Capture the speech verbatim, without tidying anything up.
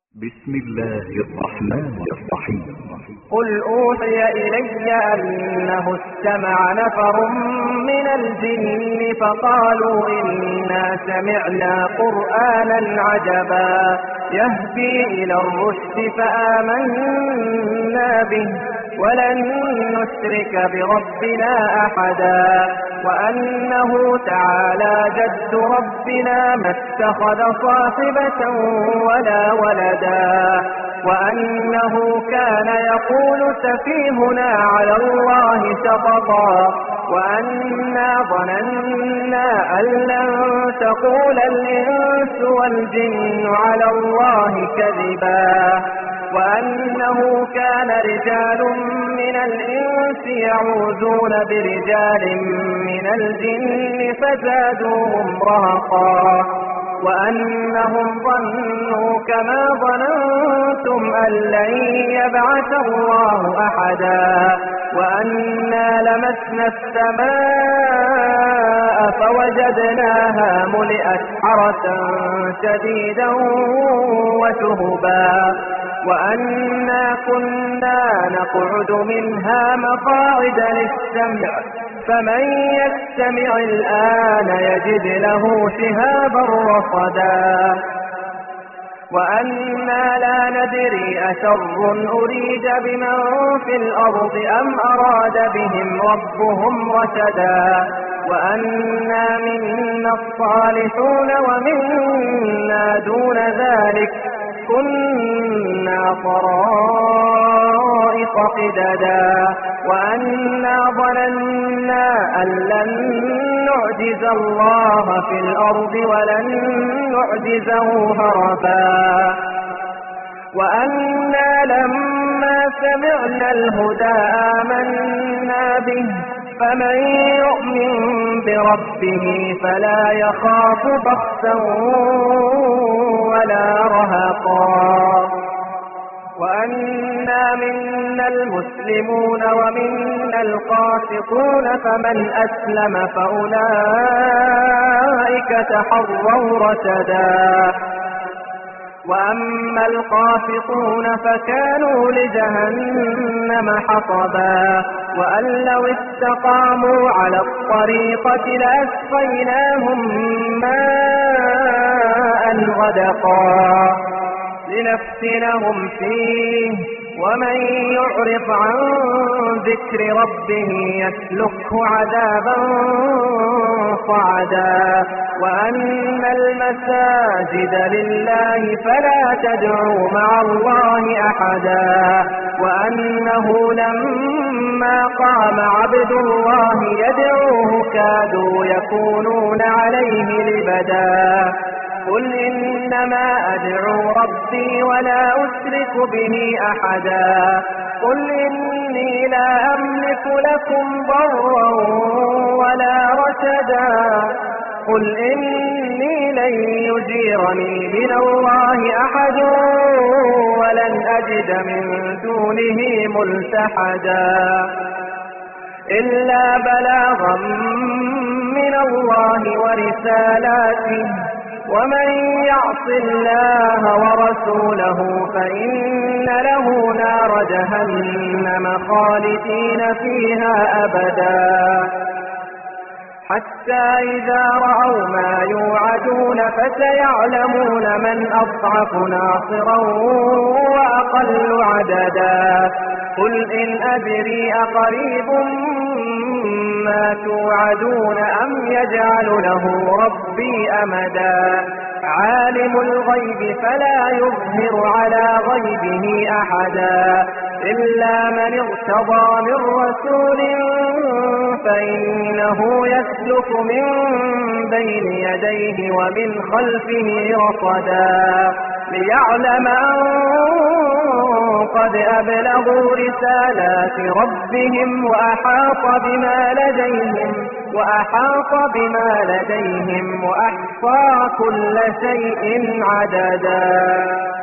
بسم الله الرحمن الرحيم. قل أوحي إلي أنه استمع نفر من الجن فقالوا إنا سمعنا قرآنا عجبا يهدي إلى الرشد فآمنا به ولن نشرك بربنا أحدا وأنه تعالى جد ربنا ما اتخذ صاحبة ولا ولدا وأنه كان يقول سفيهنا على الله شططا وأنا ظننا أن لن تقول الإنس والجن على الله كذبا وأنه كان رجال من الإنس يعوذون برجال من الجن فزادوهم رهقا وأنهم ظنوا كما ظننتم أن لن يبعث الله أحدا وأنا لمسنا السماء فوجدناها ملئت حرسا شديدا وشهبا وأنا كنا نقعد منها مقاعد للسمع فمن يستمع الآن يجد له شهابا رصدا وأنا لا ندري أشر أريد بمن في الأرض أم أراد بهم ربهم رشدا وأنا منا الصالحون ومنا دون ذلك كنا طرائق قددا وأنا ظننا أن لن نعجز الله في الأرض ولن نعجزه هربا وأنا لما سمعنا الهدى آمنا به فمن يؤمن بربه فلا يخاف بخسا ولا رهقا وأنا منا المسلمون ومنا القاسطون فمن أسلم فأولئك تحروا رشدا وأما القاسطون فكانوا لجهنم حطبا وأن لو استقاموا على الطريقة لأسقيناهم ماء غدقا لنفتنهم فيه ومن يعرض عن ذكر ربه يسلكه عذابا صعدا وأن المساجد لله فلا تدعوا مع الله أحدا وأنه لما قام عبد الله يدعوه كادوا يكونون عليه لبدا قل إنما أدعو ربي ولا أشرك به أحدا قل إني لا أملك لكم ضرا ولا رشدا قل إني لن يجيرني من الله أحد ولن أجد من دونه ملتحدا إلا بلاغا من الله ورسالاته ومن يعص الله ورسوله فإن له نار جهنم خالدين فيها أبدا حتى إذا رأوا ما يوعدون فسيعلمون من أضعف ناصرا وأقل عددا قل إن أدري أقريب ما توعدون أم يجعل له ربي أمدا عالم الغيب فلا يظهر على غيبه أحدا إلا من ارتضى من رسول فإنه يسلك من بين يديه ومن خلفه رصدا ليعلم أن قد أبلغوا رسالات ربهم وأحاط بما لديهم وأحاط بما لديهم وأحصى كل شيء عددا.